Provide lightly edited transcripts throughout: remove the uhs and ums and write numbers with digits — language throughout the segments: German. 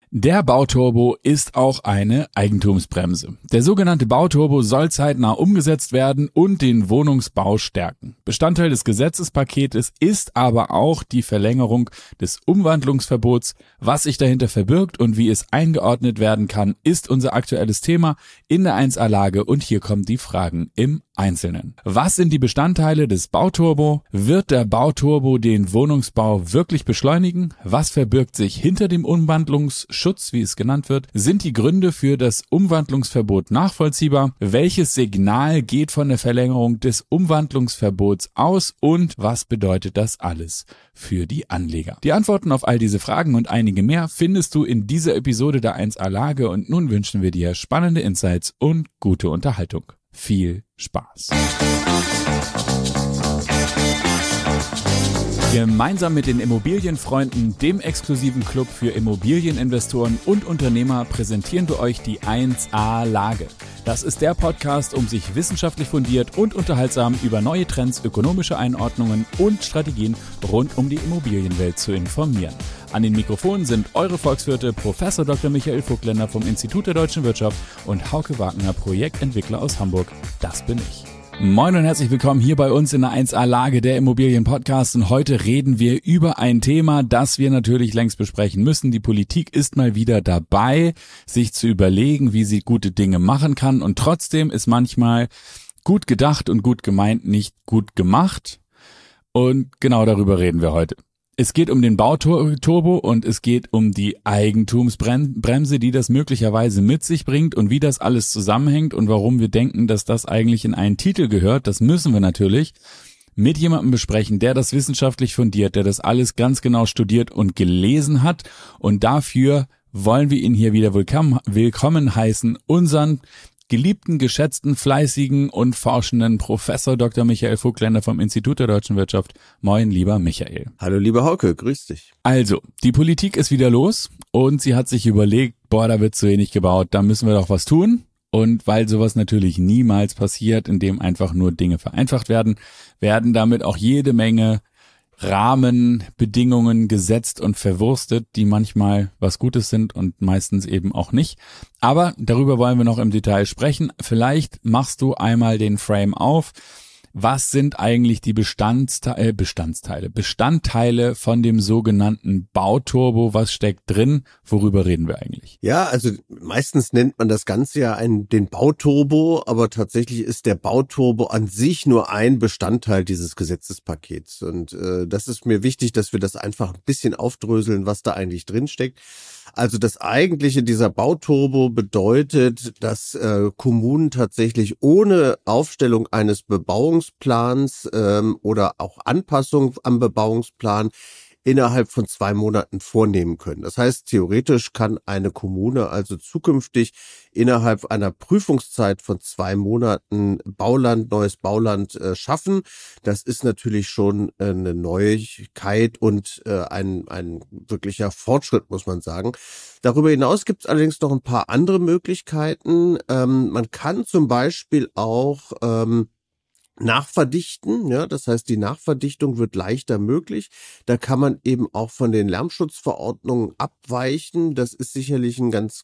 Der Bauturbo ist auch eine Eigentumsbremse. Der sogenannte Bauturbo soll zeitnah umgesetzt werden und den Wohnungsbau stärken. Bestandteil des Gesetzespaketes ist aber auch die Verlängerung des Umwandlungsverbots. Was sich dahinter verbirgt und wie es eingeordnet werden kann, ist unser aktuelles Thema in der 1A-Lage und hier kommen die Fragen im Einzelnen. Was sind die Bestandteile des Bauturbo? Wird der Bauturbo den Wohnungsbau wirklich beschleunigen? Was verbirgt sich hinter dem Umwandlungsschutz, wie es genannt wird? Sind die Gründe für das Umwandlungsverbot nachvollziehbar? Welches Signal geht von der Verlängerung des Umwandlungsverbots aus? Und was bedeutet das alles für die Anleger? Die Antworten auf all diese Fragen und einige mehr findest du in dieser Episode der 1A-Lage und nun wünschen wir dir spannende Insights und gute Unterhaltung. Viel Spaß! Gemeinsam mit den Immobilienfreunden, dem exklusiven Club für Immobilieninvestoren und Unternehmer, präsentieren wir euch die 1A-Lage. Das ist der Podcast, um sich wissenschaftlich fundiert und unterhaltsam über neue Trends, ökonomische Einordnungen und Strategien rund um die Immobilienwelt zu informieren. An den Mikrofonen sind eure Volkswirte Prof. Dr. Michael Vogtländer vom Institut der Deutschen Wirtschaft und Hauke Wagner, Projektentwickler aus Hamburg. Das bin ich. Moin und herzlich willkommen hier bei uns in der 1A-Lage, der Immobilien-Podcast. Und heute reden wir über ein Thema, das wir natürlich längst besprechen müssen. Die Politik ist mal wieder dabei, sich zu überlegen, wie sie gute Dinge machen kann. Und trotzdem ist manchmal gut gedacht und gut gemeint nicht gut gemacht. Und genau darüber reden wir heute. Es geht um den Bauturbo und es geht um die Eigentumsbremse, die das möglicherweise mit sich bringt und wie das alles zusammenhängt und warum wir denken, dass das eigentlich in einen Titel gehört. Das müssen wir natürlich mit jemandem besprechen, der das wissenschaftlich fundiert, der das alles ganz genau studiert und gelesen hat. Und dafür wollen wir ihn hier wieder willkommen heißen, unseren geliebten, geschätzten, fleißigen und forschenden Professor Dr. Michael Vogtländer vom Institut der Deutschen Wirtschaft. Moin, lieber Michael. Hallo, lieber Hauke, grüß dich. Also, die Politik ist wieder los und sie hat sich überlegt, da wird zu wenig gebaut, da müssen wir doch was tun. Und weil sowas natürlich niemals passiert, indem einfach nur Dinge vereinfacht werden, werden damit auch jede Menge Rahmenbedingungen gesetzt und verwurstet, die manchmal was Gutes sind und meistens eben auch nicht. Aber darüber wollen wir noch im Detail sprechen. Vielleicht machst du einmal den Frame auf. Was sind eigentlich die Bestandteile von dem sogenannten Bauturbo? Was steckt drin? Worüber reden wir eigentlich? Ja, also meistens nennt man das Ganze ja den Bauturbo, aber tatsächlich ist der Bauturbo an sich nur ein Bestandteil dieses Gesetzespakets. Und das ist mir wichtig, dass wir das einfach ein bisschen aufdröseln, was da eigentlich drin steckt. Also das Eigentliche dieser Bauturbo bedeutet, dass Kommunen tatsächlich ohne Aufstellung eines Bebauungsplans oder auch Anpassung am Bebauungsplan innerhalb von 2 Monaten vornehmen können. Das heißt, theoretisch kann eine Kommune also zukünftig innerhalb einer Prüfungszeit von 2 Monaten neues Bauland schaffen. Das ist natürlich schon eine Neuigkeit und ein wirklicher Fortschritt, muss man sagen. Darüber hinaus gibt es allerdings noch ein paar andere Möglichkeiten. Man kann zum Beispiel auch nachverdichten, ja, das heißt, die Nachverdichtung wird leichter möglich. Da kann man eben auch von den Lärmschutzverordnungen abweichen. Das ist sicherlich ein ganz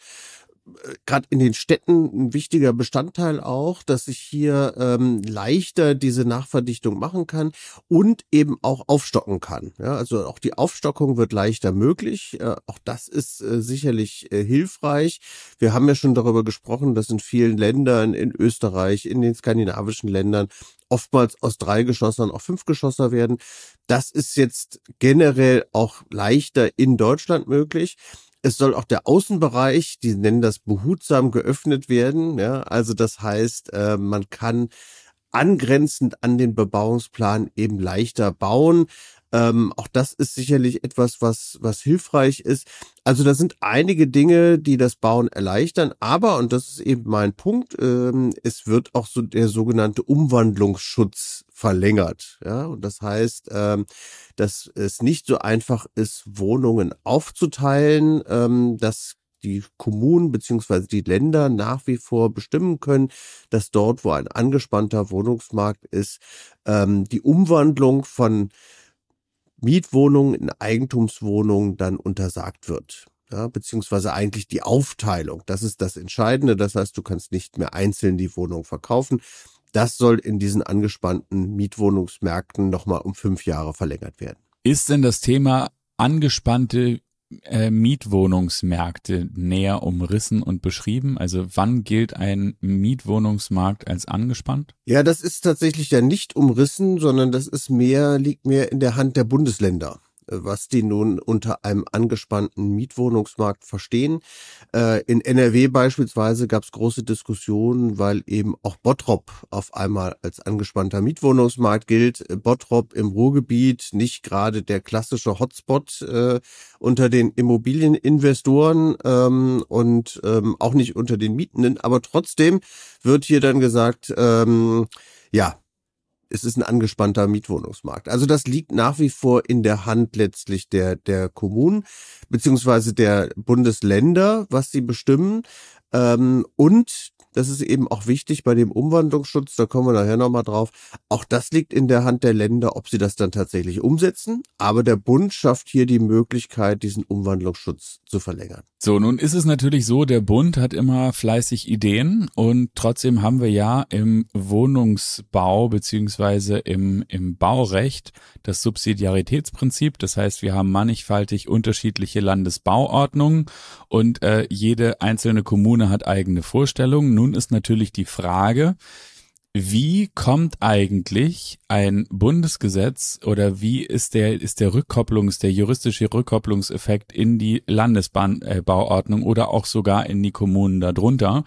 gerade in den Städten ein wichtiger Bestandteil auch, dass ich hier leichter diese Nachverdichtung machen kann und eben auch aufstocken kann. Ja, also auch die Aufstockung wird leichter möglich. Auch das ist sicherlich hilfreich. Wir haben ja schon darüber gesprochen, dass in vielen Ländern, in Österreich, in den skandinavischen Ländern oftmals aus 3-Geschossern auch 5-Geschosser werden. Das ist jetzt generell auch leichter in Deutschland möglich. Es soll auch der Außenbereich, die nennen das behutsam, geöffnet werden. Ja, also das heißt, man kann angrenzend an den Bebauungsplan eben leichter bauen. Auch das ist sicherlich etwas, was hilfreich ist. Also da sind einige Dinge, die das Bauen erleichtern. Aber, und das ist eben mein Punkt, es wird auch so der sogenannte Umwandlungsschutz verlängert. Ja, und das heißt, dass es nicht so einfach ist, Wohnungen aufzuteilen, dass die Kommunen beziehungsweise die Länder nach wie vor bestimmen können, dass dort, wo ein angespannter Wohnungsmarkt ist, die Umwandlung von Mietwohnungen in Eigentumswohnungen dann untersagt wird. ja, beziehungsweise eigentlich die Aufteilung. Das ist das Entscheidende. Das heißt, du kannst nicht mehr einzeln die Wohnung verkaufen. Das soll in diesen angespannten Mietwohnungsmärkten nochmal um 5 Jahre verlängert werden. Ist denn das Thema angespannte Mietwohnungsmärkte näher umrissen und beschrieben? Also wann gilt ein Mietwohnungsmarkt als angespannt? Ja, das ist tatsächlich ja nicht umrissen, sondern das ist liegt mehr in der Hand der Bundesländer, was die nun unter einem angespannten Mietwohnungsmarkt verstehen. In NRW beispielsweise gab es große Diskussionen, weil eben auch Bottrop auf einmal als angespannter Mietwohnungsmarkt gilt. Bottrop im Ruhrgebiet, nicht gerade der klassische Hotspot unter den Immobilieninvestoren und auch nicht unter den Mietenden, aber trotzdem wird hier dann gesagt, ja, es ist ein angespannter Mietwohnungsmarkt. Also das liegt nach wie vor in der Hand letztlich der Kommunen beziehungsweise der Bundesländer, was sie bestimmen. Und das ist eben auch wichtig bei dem Umwandlungsschutz, da kommen wir nachher nochmal drauf. Auch das liegt in der Hand der Länder, ob sie das dann tatsächlich umsetzen. Aber der Bund schafft hier die Möglichkeit, diesen Umwandlungsschutz zu verlängern. So, nun ist es natürlich so, der Bund hat immer fleißig Ideen und trotzdem haben wir ja im Wohnungsbau beziehungsweise im Baurecht das Subsidiaritätsprinzip. Das heißt, wir haben mannigfaltig unterschiedliche Landesbauordnungen und jede einzelne Kommune hat eigene Vorstellungen. Nun ist natürlich die Frage, wie kommt eigentlich ein Bundesgesetz oder wie ist der juristische Rückkopplungseffekt in die Landesbauordnung oder auch sogar in die Kommunen darunter?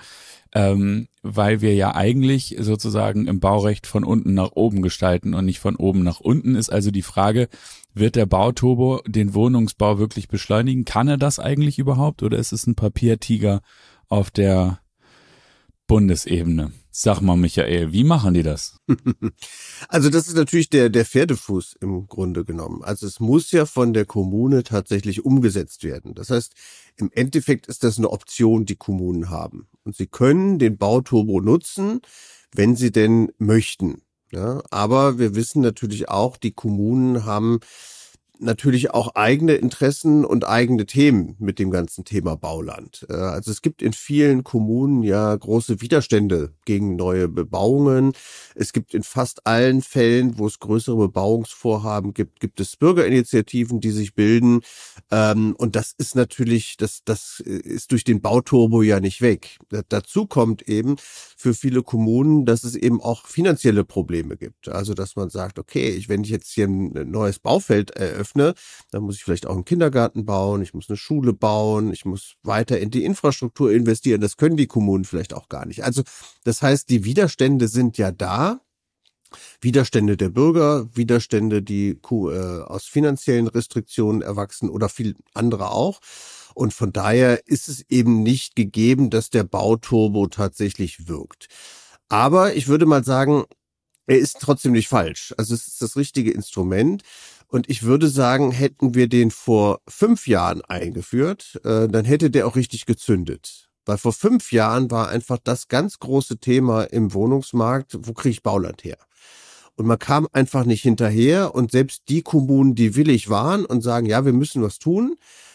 Weil wir ja eigentlich sozusagen im Baurecht von unten nach oben gestalten und nicht von oben nach unten, ist also die Frage, wird der Bauturbo den Wohnungsbau wirklich beschleunigen? Kann er das eigentlich überhaupt oder ist es ein Papiertiger auf der Bundesebene? Sag mal, Michael, wie machen die das? Also das ist natürlich der Pferdefuß im Grunde genommen. Also es muss ja von der Kommune tatsächlich umgesetzt werden. Das heißt, im Endeffekt ist das eine Option, die Kommunen haben. Und sie können den Bauturbo nutzen, wenn sie denn möchten. Ja, aber wir wissen natürlich auch, die Kommunen haben natürlich auch eigene Interessen und eigene Themen mit dem ganzen Thema Bauland. Also es gibt in vielen Kommunen ja große Widerstände gegen neue Bebauungen. Es gibt in fast allen Fällen, wo es größere Bebauungsvorhaben gibt es Bürgerinitiativen, die sich bilden. Und das ist natürlich, das ist durch den Bauturbo ja nicht weg. Dazu kommt eben für viele Kommunen, dass es eben auch finanzielle Probleme gibt. Also dass man sagt, okay, wenn ich jetzt hier ein neues Baufeld eröffne, dann muss ich vielleicht auch einen Kindergarten bauen, ich muss eine Schule bauen, ich muss weiter in die Infrastruktur investieren. Das können die Kommunen vielleicht auch gar nicht. Also das heißt, die Widerstände sind ja da. Widerstände der Bürger, Widerstände, die aus finanziellen Restriktionen erwachsen oder viel andere auch. Und von daher ist es eben nicht gegeben, dass der Bauturbo tatsächlich wirkt. Aber ich würde mal sagen, er ist trotzdem nicht falsch. Also es ist das richtige Instrument. Und ich würde sagen, hätten wir den vor 5 Jahren eingeführt, dann hätte der auch richtig gezündet. Weil vor 5 Jahren war einfach das ganz große Thema im Wohnungsmarkt, wo kriege ich Bauland her? Und man kam einfach nicht hinterher und selbst die Kommunen, die willig waren und sagen, ja, wir müssen was tun,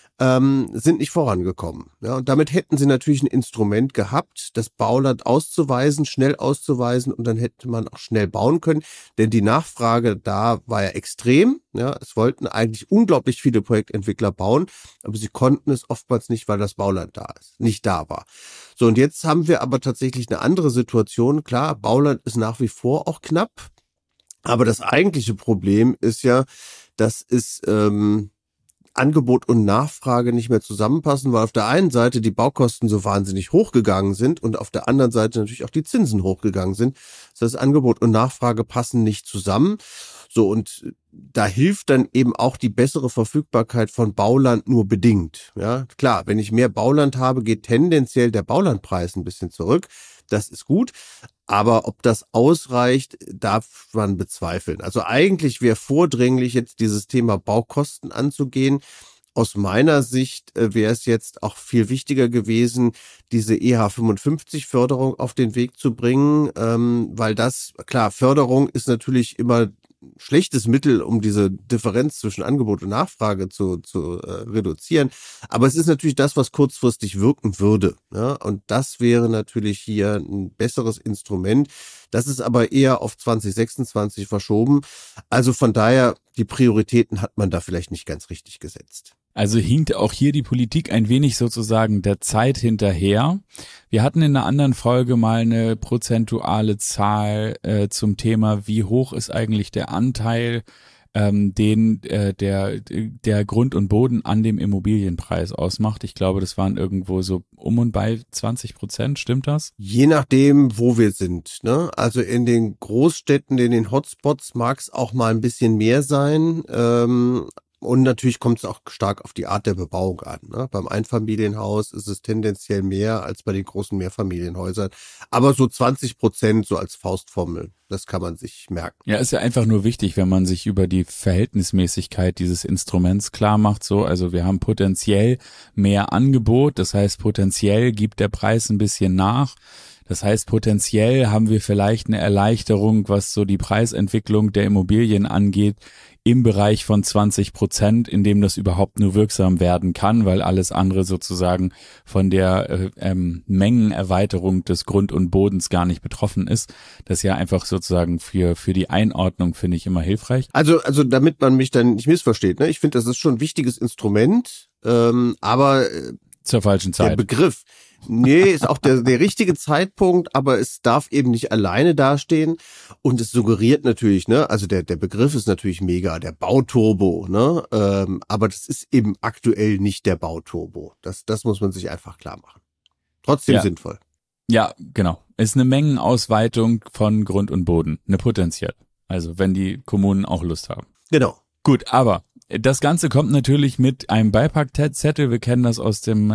sind nicht vorangekommen. Ja, und damit hätten sie natürlich ein Instrument gehabt, das Bauland auszuweisen, schnell auszuweisen und dann hätte man auch schnell bauen können, denn die Nachfrage da war ja extrem. Ja, es wollten eigentlich unglaublich viele Projektentwickler bauen, aber sie konnten es oftmals nicht, weil das Bauland nicht da war. So, und jetzt haben wir aber tatsächlich eine andere Situation. Klar, Bauland ist nach wie vor auch knapp, aber das eigentliche Problem ist ja, dass es Angebot und Nachfrage nicht mehr zusammenpassen, weil auf der einen Seite die Baukosten so wahnsinnig hochgegangen sind und auf der anderen Seite natürlich auch die Zinsen hochgegangen sind. Das heißt, Angebot und Nachfrage passen nicht zusammen. So, und da hilft dann eben auch die bessere Verfügbarkeit von Bauland nur bedingt. Ja, klar, wenn ich mehr Bauland habe, geht tendenziell der Baulandpreis ein bisschen zurück. Das ist gut. Aber ob das ausreicht, darf man bezweifeln. Also eigentlich wäre vordringlich jetzt dieses Thema Baukosten anzugehen. Aus meiner Sicht wäre es jetzt auch viel wichtiger gewesen, diese EH55-Förderung auf den Weg zu bringen, weil das, klar, Förderung ist natürlich immer schlechtes Mittel, um diese Differenz zwischen Angebot und Nachfrage zu reduzieren. Aber es ist natürlich das, was kurzfristig wirken würde. Ja? Und das wäre natürlich hier ein besseres Instrument. Das ist aber eher auf 2026 verschoben. Also von daher, die Prioritäten hat man da vielleicht nicht ganz richtig gesetzt. Also hinkt auch hier die Politik ein wenig sozusagen der Zeit hinterher. Wir hatten in einer anderen Folge mal eine prozentuale Zahl zum Thema, wie hoch ist eigentlich der Anteil, den der Grund und Boden an dem Immobilienpreis ausmacht. Ich glaube, das waren irgendwo so um und bei 20%, stimmt das? Je nachdem, wo wir sind, ne? Also in den Großstädten, in den Hotspots mag es auch mal ein bisschen mehr sein. Und natürlich kommt es auch stark auf die Art der Bebauung an. Ne? Beim Einfamilienhaus ist es tendenziell mehr als bei den großen Mehrfamilienhäusern. Aber so 20%, so als Faustformel, das kann man sich merken. Ja, ist ja einfach nur wichtig, wenn man sich über die Verhältnismäßigkeit dieses Instruments klar macht. So, also wir haben potenziell mehr Angebot, das heißt potenziell gibt der Preis ein bisschen nach. Das heißt, potenziell haben wir vielleicht eine Erleichterung, was so die Preisentwicklung der Immobilien angeht, im Bereich von 20%, in dem das überhaupt nur wirksam werden kann, weil alles andere sozusagen von der Mengenerweiterung des Grund und Bodens gar nicht betroffen ist. Das ist ja einfach sozusagen für die Einordnung, finde ich, immer hilfreich. Also damit man mich dann nicht missversteht, ne? Ich finde, das ist schon ein wichtiges Instrument, aber zur falschen Zeit. Der Begriff, ist auch der richtige Zeitpunkt, aber es darf eben nicht alleine dastehen und es suggeriert natürlich, ne, also der Begriff ist natürlich mega, der Bauturbo, ne, aber das ist eben aktuell nicht der Bauturbo. Das muss man sich einfach klar machen. Trotzdem sinnvoll. Ja, genau. Ist eine Mengenausweitung von Grund und Boden, eine potenziell. Also wenn die Kommunen auch Lust haben. Genau. Gut, aber das Ganze kommt natürlich mit einem Beipackzettel. Wir kennen das aus dem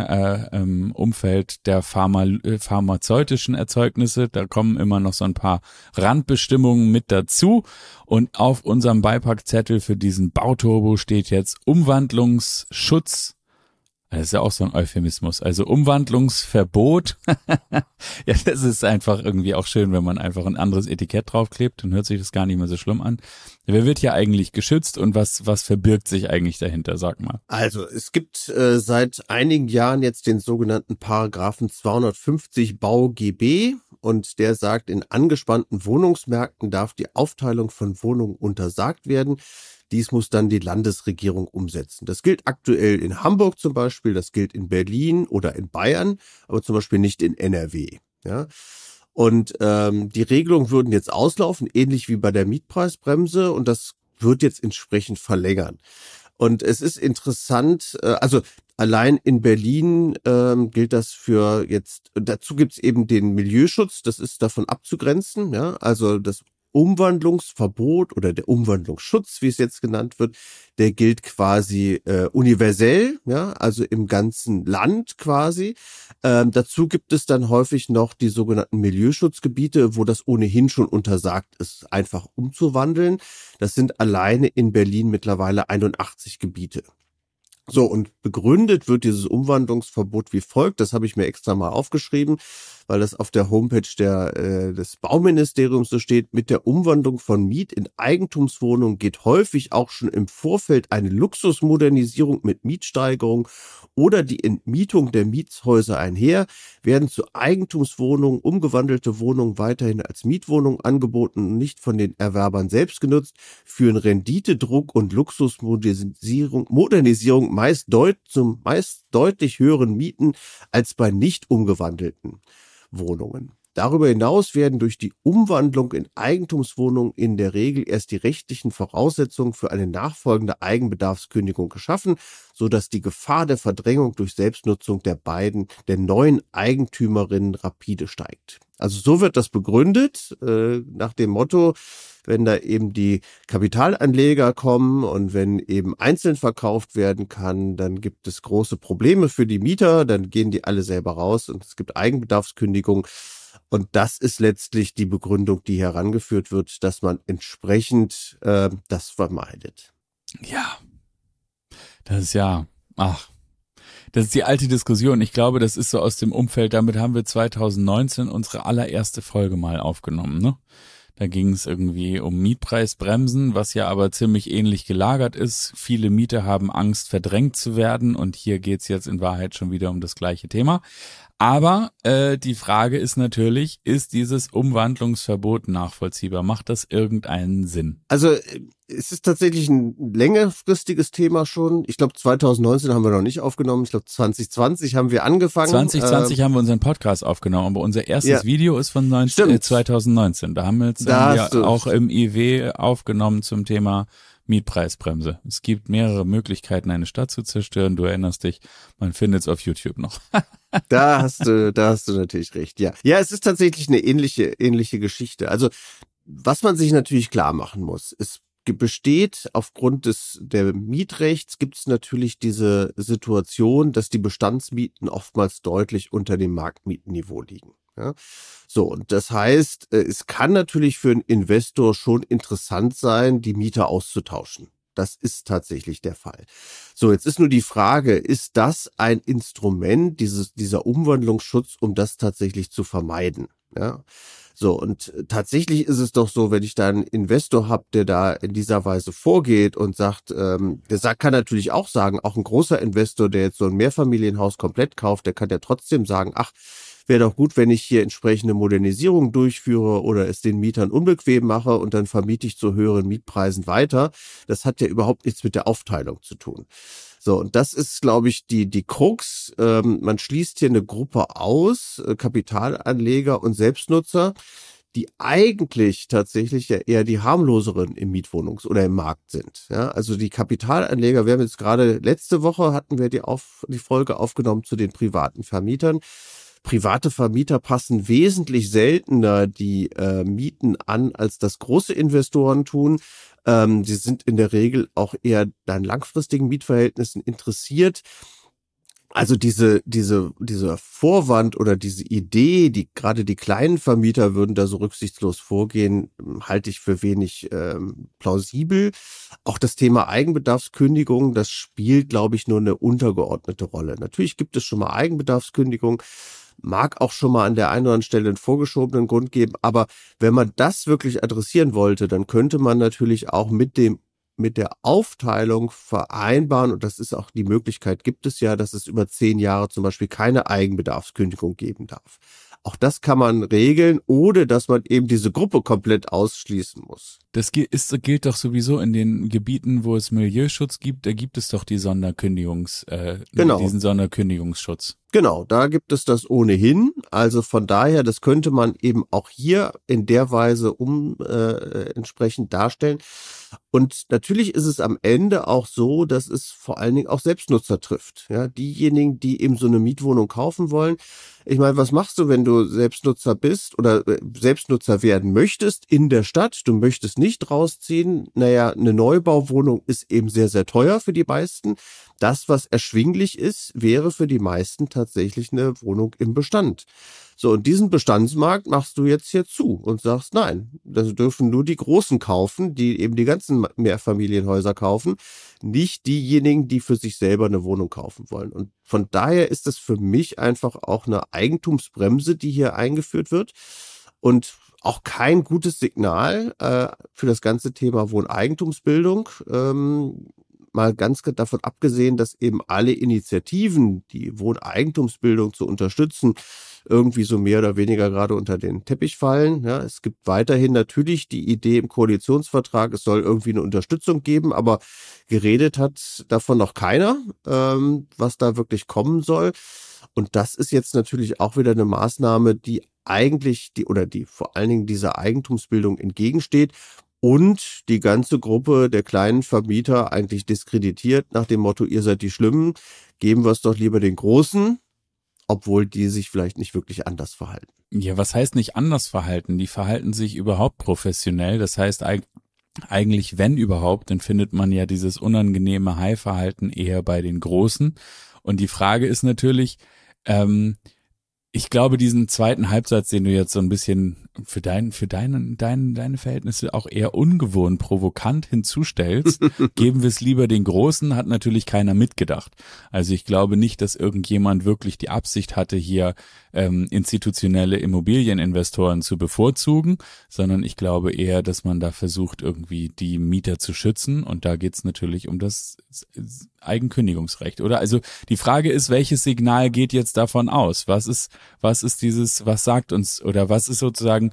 Umfeld der pharmazeutischen Erzeugnisse. Da kommen immer noch so ein paar Randbestimmungen mit dazu. Und auf unserem Beipackzettel für diesen Bauturbo steht jetzt Umwandlungsschutz. Das ist ja auch so ein Euphemismus. Also Umwandlungsverbot. Ja, das ist einfach irgendwie auch schön, wenn man einfach ein anderes Etikett draufklebt, dann hört sich das gar nicht mehr so schlimm an. Wer wird hier eigentlich geschützt und was verbirgt sich eigentlich dahinter, sag mal? Also es gibt seit einigen Jahren jetzt den sogenannten Paragraphen 250 BauGB und der sagt, in angespannten Wohnungsmärkten darf die Aufteilung von Wohnungen untersagt werden. Dies muss dann die Landesregierung umsetzen. Das gilt aktuell in Hamburg zum Beispiel, das gilt in Berlin oder in Bayern, aber zum Beispiel nicht in NRW. Ja? Und die Regelungen würden jetzt auslaufen, ähnlich wie bei der Mietpreisbremse, und das wird jetzt entsprechend verlängern. Und es ist interessant, also allein in Berlin gilt das für jetzt, dazu gibt's eben den Milieuschutz, das ist davon abzugrenzen, ja, also das Umwandlungsverbot oder der Umwandlungsschutz, wie es jetzt genannt wird, der gilt quasi universell, ja, also im ganzen Land quasi. Dazu gibt es dann häufig noch die sogenannten Milieuschutzgebiete, wo das ohnehin schon untersagt ist, einfach umzuwandeln. Das sind alleine in Berlin mittlerweile 81 Gebiete. So, und begründet wird dieses Umwandlungsverbot wie folgt, das habe ich mir extra mal aufgeschrieben, weil das auf der Homepage des Bauministeriums so steht: Mit der Umwandlung von Miet- in Eigentumswohnungen geht häufig auch schon im Vorfeld eine Luxusmodernisierung mit Mietsteigerung oder die Entmietung der Mietshäuser einher. Werden zu Eigentumswohnungen umgewandelte Wohnungen weiterhin als Mietwohnungen angeboten und nicht von den Erwerbern selbst genutzt, führen Renditedruck und Luxusmodernisierung meist deutlich höheren Mieten als bei nicht umgewandelten Wohnungen. Darüber hinaus werden durch die Umwandlung in Eigentumswohnungen in der Regel erst die rechtlichen Voraussetzungen für eine nachfolgende Eigenbedarfskündigung geschaffen, sodass die Gefahr der Verdrängung durch Selbstnutzung der neuen Eigentümerinnen rapide steigt. Also so wird das begründet, nach dem Motto, wenn da eben die Kapitalanleger kommen und wenn eben einzeln verkauft werden kann, dann gibt es große Probleme für die Mieter, dann gehen die alle selber raus und es gibt Eigenbedarfskündigung. Und das ist letztlich die Begründung, die herangeführt wird, dass man entsprechend das vermeidet. Ja, das ist das ist die alte Diskussion. Ich glaube, das ist so aus dem Umfeld, damit haben wir 2019 unsere allererste Folge mal aufgenommen, ne? Da ging es irgendwie um Mietpreisbremsen, was ja aber ziemlich ähnlich gelagert ist. Viele Mieter haben Angst, verdrängt zu werden und hier geht's jetzt in Wahrheit schon wieder um das gleiche Thema. Aber die Frage ist natürlich, ist dieses Umwandlungsverbot nachvollziehbar? Macht das irgendeinen Sinn? Also es ist tatsächlich ein längerfristiges Thema schon. Ich glaube 2019 haben wir noch nicht aufgenommen. Ich glaube 2020 haben wir angefangen. 2020 haben wir unseren Podcast aufgenommen, aber unser erstes Video ist von 2019. Da haben wir jetzt auch im IW aufgenommen zum Thema Mietpreisbremse. Es gibt mehrere Möglichkeiten, eine Stadt zu zerstören. Du erinnerst dich, man findet es auf YouTube noch. Da hast du natürlich recht, ja. Ja, es ist tatsächlich eine ähnliche Geschichte. Also, was man sich natürlich klar machen muss, es besteht aufgrund der Mietrechts gibt es natürlich diese Situation, dass die Bestandsmieten oftmals deutlich unter dem Marktmietenniveau liegen. Ja. So, und das heißt, es kann natürlich für einen Investor schon interessant sein, die Mieter auszutauschen. Das ist tatsächlich der Fall. So, jetzt ist nur die Frage, ist das ein Instrument, dieser Umwandlungsschutz, um das tatsächlich zu vermeiden? Ja. So, und tatsächlich ist es doch so, wenn ich da einen Investor habe, der da in dieser Weise vorgeht und sagt, kann natürlich auch sagen, auch ein großer Investor, der jetzt so ein Mehrfamilienhaus komplett kauft, der kann ja trotzdem sagen, ach, wäre doch gut, wenn ich hier entsprechende Modernisierung durchführe oder es den Mietern unbequem mache und dann vermiete ich zu höheren Mietpreisen weiter. Das hat ja überhaupt nichts mit der Aufteilung zu tun. So, und das ist, glaube ich, die Krux. Man schließt hier eine Gruppe aus, Kapitalanleger und Selbstnutzer, die eigentlich tatsächlich ja eher die harmloseren im oder im Markt sind. Ja, also die Kapitalanleger, wir haben jetzt gerade letzte Woche hatten wir die Folge aufgenommen zu den privaten Vermietern. Private Vermieter passen wesentlich seltener die Mieten an, als das große Investoren tun. Sie sind in der Regel auch eher an langfristigen Mietverhältnissen interessiert. Also dieser Vorwand oder diese Idee, gerade die kleinen Vermieter würden da so rücksichtslos vorgehen, halte ich für wenig plausibel. Auch das Thema Eigenbedarfskündigung, das spielt, glaube ich, nur eine untergeordnete Rolle. Natürlich gibt es schon mal Eigenbedarfskündigung, mag auch schon mal an der einen oder anderen Stelle einen vorgeschobenen Grund geben, aber wenn man das wirklich adressieren wollte, dann könnte man natürlich auch mit der Aufteilung vereinbaren, und das ist auch die Möglichkeit, gibt es ja, dass es über 10 Jahre zum Beispiel keine Eigenbedarfskündigung geben darf. Auch das kann man regeln, ohne dass man eben diese Gruppe komplett ausschließen muss. Das gilt doch sowieso in den Gebieten, wo es Milieuschutz gibt, da gibt es doch die diesen Sonderkündigungsschutz. Genau, da gibt es das ohnehin. Also von daher, das könnte man eben auch hier in der Weise entsprechend darstellen. Und natürlich ist es am Ende auch so, dass es vor allen Dingen auch Selbstnutzer trifft. Ja, diejenigen, die eben so eine Mietwohnung kaufen wollen. Ich meine, was machst du, wenn du Selbstnutzer bist oder Selbstnutzer werden möchtest in der Stadt? Du möchtest nicht rausziehen. Naja, eine Neubauwohnung ist eben sehr, sehr teuer für die meisten. Das, was erschwinglich ist, wäre für die meisten tatsächlich eine Wohnung im Bestand. So, und diesen Bestandsmarkt machst du jetzt hier zu und sagst, nein, das dürfen nur die Großen kaufen, die eben die ganzen Mehrfamilienhäuser kaufen, nicht diejenigen, die für sich selber eine Wohnung kaufen wollen. Und von daher ist es für mich einfach auch eine Eigentumsbremse, die hier eingeführt wird und auch kein gutes Signal für das ganze Thema Wohneigentumsbildung. Mal ganz davon abgesehen, dass eben alle Initiativen, die Wohneigentumsbildung zu unterstützen, irgendwie so mehr oder weniger gerade unter den Teppich fallen. Ja, es gibt weiterhin natürlich die Idee im Koalitionsvertrag, es soll irgendwie eine Unterstützung geben, aber geredet hat davon noch keiner, was da wirklich kommen soll. Und das ist jetzt natürlich auch wieder eine Maßnahme, die eigentlich die vor allen Dingen dieser Eigentumsbildung entgegensteht und die ganze Gruppe der kleinen Vermieter eigentlich diskreditiert nach dem Motto, ihr seid die Schlimmen, geben wir es doch lieber den Großen, obwohl die sich vielleicht nicht wirklich anders verhalten. Ja, was heißt nicht anders verhalten? Die verhalten sich überhaupt professionell. Das heißt eigentlich, wenn überhaupt, dann findet man ja dieses unangenehme Hai-Verhalten eher bei den Großen. Und die Frage ist natürlich, Ich glaube, diesen zweiten Halbsatz, den du jetzt so ein bisschen für deine Verhältnisse auch eher ungewohnt provokant hinzustellst, geben wir es lieber den Großen, hat natürlich keiner mitgedacht. Also ich glaube nicht, dass irgendjemand wirklich die Absicht hatte, hier institutionelle Immobilieninvestoren zu bevorzugen, sondern ich glaube eher, dass man da versucht, irgendwie die Mieter zu schützen, und da geht's natürlich um das Eigenkündigungsrecht, oder? Also die Frage ist, welches Signal geht jetzt davon aus? Was ist was sagt uns, oder was ist sozusagen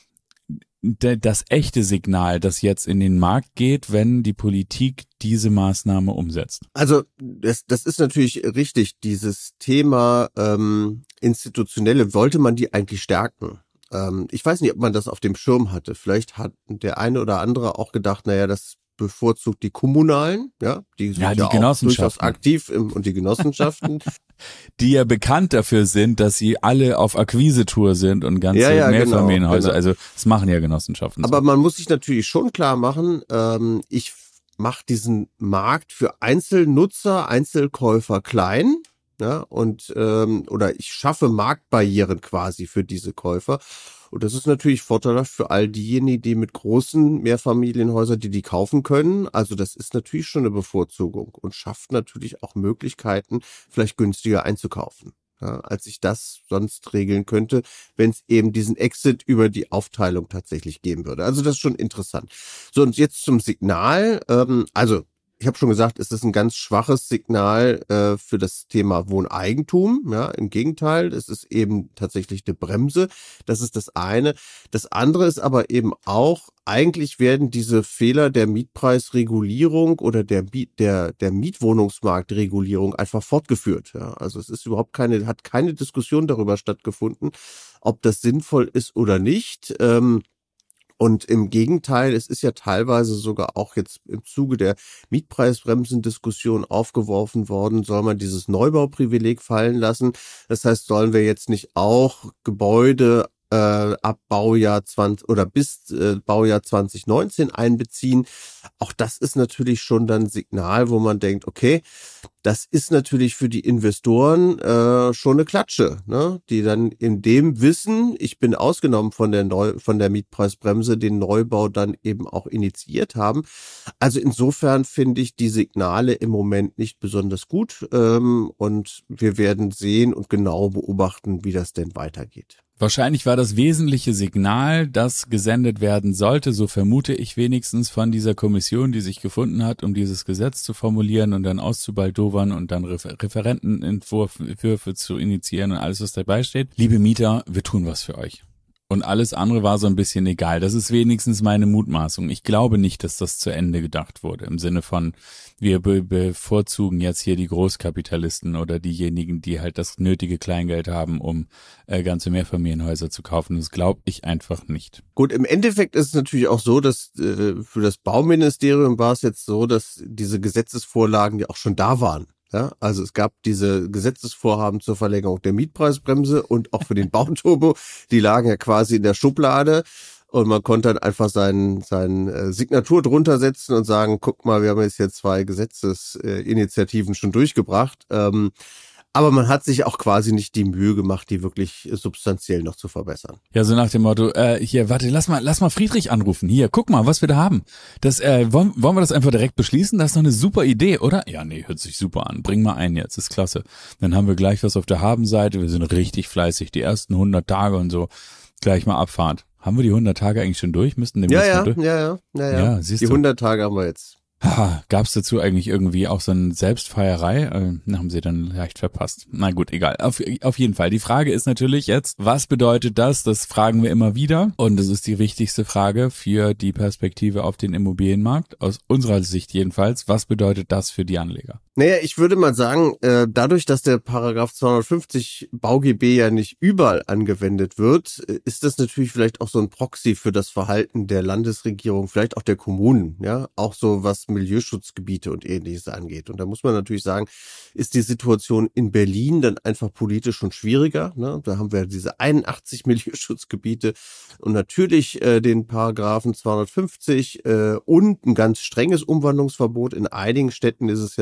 das echte Signal, das jetzt in den Markt geht, wenn die Politik diese Maßnahme umsetzt? Also das ist natürlich richtig, dieses Thema institutionelle, wollte man die eigentlich stärken? Ich weiß nicht, ob man das auf dem Schirm hatte. Vielleicht hat der eine oder andere auch gedacht, naja, das bevorzugt die Kommunalen, ja, die sind die ja auch durchaus Genossenschaften. aktiv und die Genossenschaften. Die ja bekannt dafür sind, dass sie alle auf Akquise-Tour sind und ganze Mehrfamilienhäuser, genau. Also das machen ja Genossenschaften. Aber so. man muss sich natürlich schon klar machen, ich mache diesen Markt für Einzelnutzer, Einzelkäufer klein, ja, und oder ich schaffe Marktbarrieren quasi für diese Käufer. Und das ist natürlich vorteilhaft für all diejenigen, die mit großen Mehrfamilienhäusern, die kaufen können. Also das ist natürlich schon eine Bevorzugung und schafft natürlich auch Möglichkeiten, vielleicht günstiger einzukaufen, ja, als ich das sonst regeln könnte, wenn es eben diesen Exit über die Aufteilung tatsächlich geben würde. Also das ist schon interessant. So, und jetzt zum Signal. Also ich habe schon gesagt, es ist ein ganz schwaches Signal für das Thema Wohneigentum. Ja, im Gegenteil, es ist eben tatsächlich eine Bremse. Das ist das eine. Das andere ist aber eben auch, eigentlich werden diese Fehler der Mietpreisregulierung oder der Mietwohnungsmarktregulierung einfach fortgeführt. Ja, also es ist hat keine Diskussion darüber stattgefunden, ob das sinnvoll ist oder nicht. Und im Gegenteil, es ist ja teilweise sogar auch jetzt im Zuge der Mietpreisbremsendiskussion aufgeworfen worden, soll man dieses Neubauprivileg fallen lassen. Das heißt, sollen wir jetzt nicht auch Gebäude ab Baujahr 20 oder bis Baujahr 2019 einbeziehen? Auch das ist natürlich schon dann ein Signal, wo man denkt, okay, das ist natürlich für die Investoren schon eine Klatsche, ne? Die dann in dem Wissen, ich bin ausgenommen von der Mietpreisbremse, den Neubau dann eben auch initiiert haben. Also insofern finde ich die Signale im Moment nicht besonders gut, und wir werden sehen und genau beobachten, wie das denn weitergeht. Wahrscheinlich war das wesentliche Signal, das gesendet werden sollte, so vermute ich wenigstens, von dieser Kommission, die sich gefunden hat, um dieses Gesetz zu formulieren und dann auszubaldowern und dann Referentenentwürfe zu initiieren und alles, was dabei steht. Liebe Mieter, wir tun was für euch. Und alles andere war so ein bisschen egal. Das ist wenigstens meine Mutmaßung. Ich glaube nicht, dass das zu Ende gedacht wurde. Im Sinne von, wir bevorzugen jetzt hier die Großkapitalisten oder diejenigen, die halt das nötige Kleingeld haben, um ganze Mehrfamilienhäuser zu kaufen. Das glaube ich einfach nicht. Gut, im Endeffekt ist es natürlich auch so, dass für das Bauministerium war es jetzt so, dass diese Gesetzesvorlagen ja auch schon da waren. Ja, also es gab diese Gesetzesvorhaben zur Verlängerung der Mietpreisbremse und auch für den Bauturbo, die lagen ja quasi in der Schublade und man konnte dann einfach seine Signatur drunter setzen und sagen, guck mal, wir haben jetzt hier 2 Gesetzesinitiativen schon durchgebracht. Aber man hat sich auch quasi nicht die Mühe gemacht, die wirklich substanziell noch zu verbessern. Ja, so nach dem Motto, hier, warte, lass mal Friedrich anrufen. Hier, guck mal, was wir da haben. Das, wollen wir das einfach direkt beschließen? Das ist doch eine super Idee, oder? Ja, nee, hört sich super an. Bring mal einen jetzt, ist klasse. Dann haben wir gleich was auf der Habenseite. Wir sind richtig fleißig. Die ersten 100 Tage und so. Gleich mal Abfahrt. Haben wir die 100 Tage eigentlich schon durch? Müssten demnächst mal durch? Ja, siehst die du. 100 Tage haben wir jetzt. Gab es dazu eigentlich irgendwie auch so eine Selbstfeierei? Haben sie dann leicht verpasst. Na gut, egal. Auf jeden Fall. Die Frage ist natürlich jetzt, was bedeutet das? Das fragen wir immer wieder. Und das ist die wichtigste Frage für die Perspektive auf den Immobilienmarkt. Aus unserer Sicht jedenfalls. Was bedeutet das für die Anleger? Naja, ich würde mal sagen, dadurch, dass der Paragraph 250 BauGB ja nicht überall angewendet wird, ist das natürlich vielleicht auch so ein Proxy für das Verhalten der Landesregierung, vielleicht auch der Kommunen, ja, auch so was Milieuschutzgebiete und Ähnliches angeht. Und da muss man natürlich sagen, ist die Situation in Berlin dann einfach politisch schon schwieriger, ne? Da haben wir diese 81 Milieuschutzgebiete und natürlich den Paragraphen 250 und ein ganz strenges Umwandlungsverbot. In einigen Städten ist es ja so,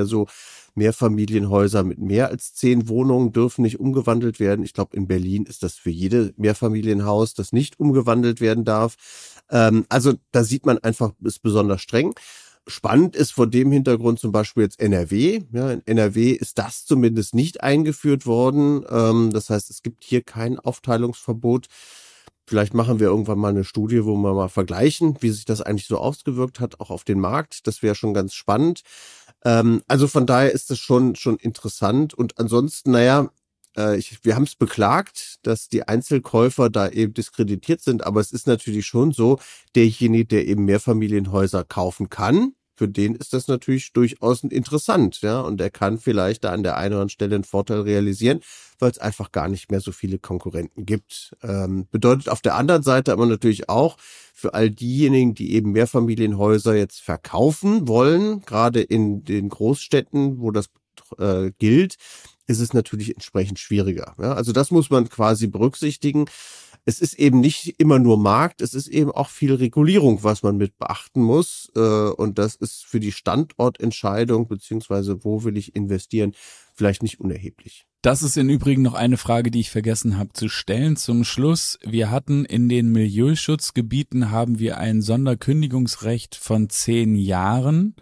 Mehrfamilienhäuser mit mehr als 10 Wohnungen dürfen nicht umgewandelt werden. Ich glaube, in Berlin ist das für jede Mehrfamilienhaus, das nicht umgewandelt werden darf. Also da sieht man einfach, ist besonders streng. Spannend ist vor dem Hintergrund zum Beispiel jetzt NRW. Ja, in NRW ist das zumindest nicht eingeführt worden. Das heißt, es gibt hier kein Aufteilungsverbot. Vielleicht machen wir irgendwann mal eine Studie, wo wir mal vergleichen, wie sich das eigentlich so ausgewirkt hat, auch auf den Markt. Das wäre schon ganz spannend. Also von daher ist das schon interessant. Und ansonsten, wir haben es beklagt, dass die Einzelkäufer da eben diskreditiert sind. Aber es ist natürlich schon so, derjenige, der eben Mehrfamilienhäuser kaufen kann, für den ist das natürlich durchaus interessant, ja, und er kann vielleicht da an der einen oder anderen Stelle einen Vorteil realisieren, weil es einfach gar nicht mehr so viele Konkurrenten gibt. Bedeutet auf der anderen Seite aber natürlich auch für all diejenigen, die eben Mehrfamilienhäuser jetzt verkaufen wollen, gerade in den Großstädten, wo das gilt, ist es natürlich entsprechend schwieriger. Ja, also das muss man quasi berücksichtigen. Es ist eben nicht immer nur Markt, es ist eben auch viel Regulierung, was man mit beachten muss. Und das ist für die Standortentscheidung, beziehungsweise wo will ich investieren, vielleicht nicht unerheblich. Das ist im Übrigen noch eine Frage, die ich vergessen habe zu stellen zum Schluss. Wir hatten in den Milieuschutzgebieten haben wir ein Sonderkündigungsrecht von 10 Jahren.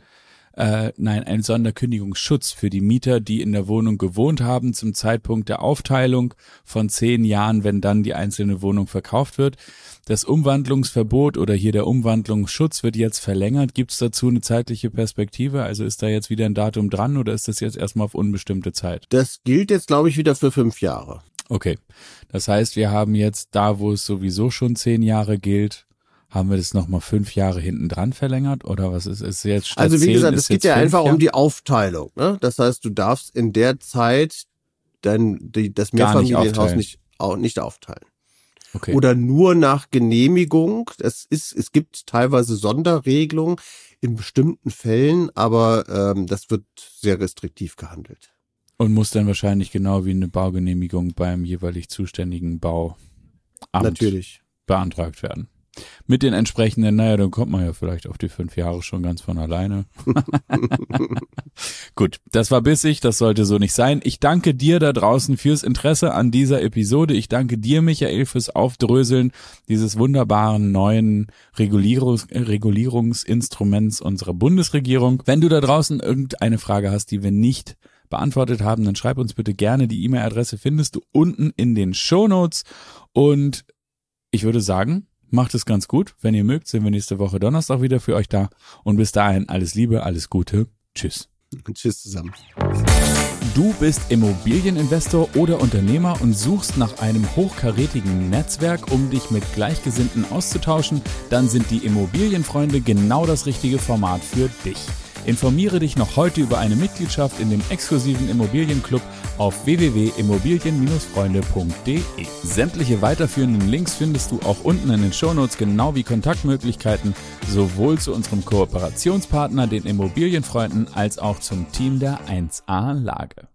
Ein Sonderkündigungsschutz für die Mieter, die in der Wohnung gewohnt haben zum Zeitpunkt der Aufteilung von 10 Jahren, wenn dann die einzelne Wohnung verkauft wird. Das Umwandlungsverbot oder hier der Umwandlungsschutz wird jetzt verlängert. Gibt es dazu eine zeitliche Perspektive? Also ist da jetzt wieder ein Datum dran oder ist das jetzt erstmal auf unbestimmte Zeit? Das gilt jetzt, glaube ich, wieder für 5 Jahre. Okay, das heißt, wir haben jetzt da, wo es sowieso schon 10 Jahre gilt, haben wir das nochmal 5 Jahre hinten dran verlängert oder was ist jetzt statt Also wie 10, gesagt, es geht ja einfach Jahre? um die Aufteilung. Ne? Das heißt, du darfst in der Zeit das Mehrfamilienhaus nicht aufteilen. Okay. Oder nur nach Genehmigung. Es gibt teilweise Sonderregelungen in bestimmten Fällen, aber das wird sehr restriktiv gehandelt. Und muss dann wahrscheinlich genau wie eine Baugenehmigung beim jeweilig zuständigen Bauamt natürlich beantragt werden. Mit den entsprechenden, dann kommt man ja vielleicht auf die 5 Jahre schon ganz von alleine. Gut, das war bissig, das sollte so nicht sein. Ich danke dir da draußen fürs Interesse an dieser Episode. Ich danke dir, Michael, fürs Aufdröseln dieses wunderbaren neuen Regulierungsinstruments unserer Bundesregierung. Wenn du da draußen irgendeine Frage hast, die wir nicht beantwortet haben, dann schreib uns bitte gerne. Die E-Mail-Adresse findest du unten in den Shownotes. Und ich würde sagen, macht es ganz gut. Wenn ihr mögt, sind wir nächste Woche Donnerstag wieder für euch da. Und bis dahin alles Liebe, alles Gute. Tschüss. Tschüss zusammen. Du bist Immobilieninvestor oder Unternehmer und suchst nach einem hochkarätigen Netzwerk, um dich mit Gleichgesinnten auszutauschen, dann sind die Immobilienfreunde genau das richtige Format für dich. Informiere dich noch heute über eine Mitgliedschaft in dem exklusiven Immobilienclub auf www.immobilien-freunde.de. Sämtliche weiterführenden Links findest du auch unten in den Shownotes, genau wie Kontaktmöglichkeiten, sowohl zu unserem Kooperationspartner, den Immobilienfreunden, als auch zum Team der 1A Lage.